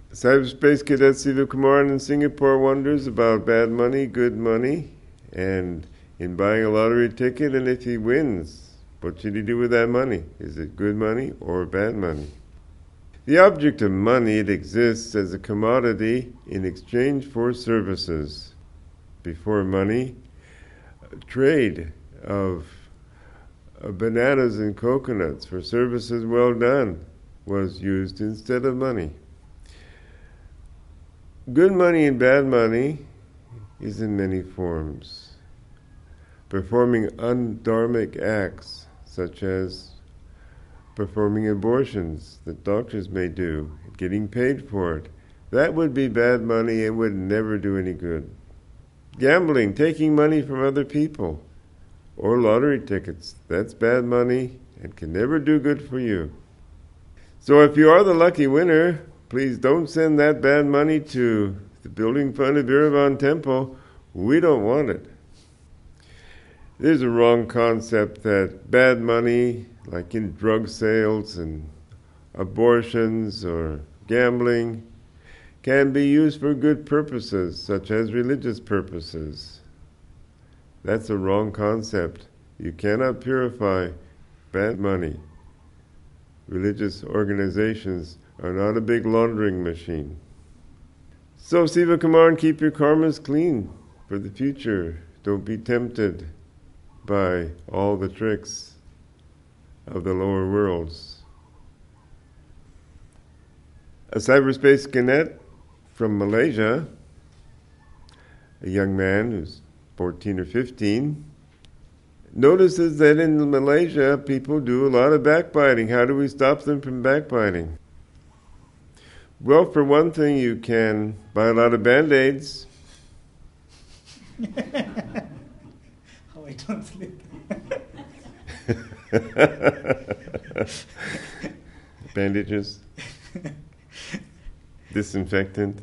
Cyberspace cadet Siva Kumaran in Singapore wonders about bad money, good money, and in buying a lottery ticket, and if he wins, what should he do with that money? Is it good money or bad money? The object of money, it exists as a commodity in exchange for services. Before money, trade of bananas and coconuts for services well done was used instead of money. Good money and bad money is in many forms. Performing undharmic acts, such as performing abortions that doctors may do, getting paid for it, that would be bad money and would never do any good. Gambling, taking money from other people, or lottery tickets, that's bad money and can never do good for you. So if you are the lucky winner, please don't send that bad money to the building fund of Yerevan Temple. We don't want it. There's a wrong concept that bad money, like in drug sales and abortions or gambling, can be used for good purposes, such as religious purposes. That's a wrong concept. You cannot purify bad money. Religious organizations are not a big laundering machine. So Siva Kumaran, keep your karmas clean for the future. Don't be tempted by all the tricks of the lower worlds. A cyberspace cadet from Malaysia, a young man who's 14 or 15, notices that in Malaysia people do a lot of backbiting. How do we stop them from backbiting? Well, for one thing, you can buy a lot of Band-Aids. How I don't sleep. Bandages. Disinfectant.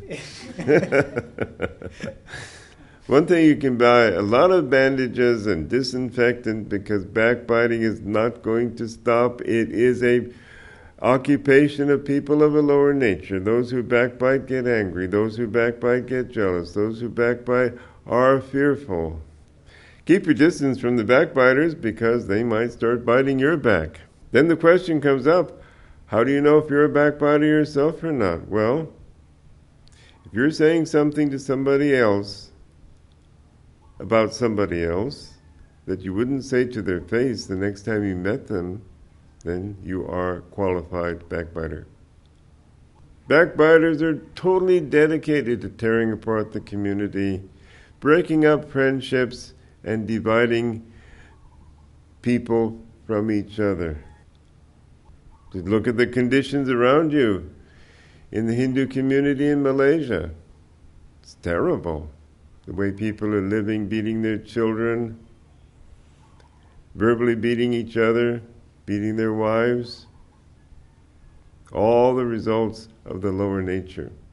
One thing, you can buy a lot of bandages and disinfectant because backbiting is not going to stop. It is a occupation of people of a lower nature. Those who backbite get angry. Those who backbite get jealous. Those who backbite are fearful. Keep your distance from the backbiters because they might start biting your back. Then the question comes up, how do you know if you're a backbiter yourself or not? Well, if you're saying something to somebody else about somebody else that you wouldn't say to their face the next time you met them, then you are qualified backbiter. Backbiters are totally dedicated to tearing apart the community, breaking up friendships, and dividing people from each other. Just look at the conditions around you in the Hindu community in Malaysia. It's terrible. The way people are living, beating their children, verbally beating each other, beating their wives. All the results of the lower nature.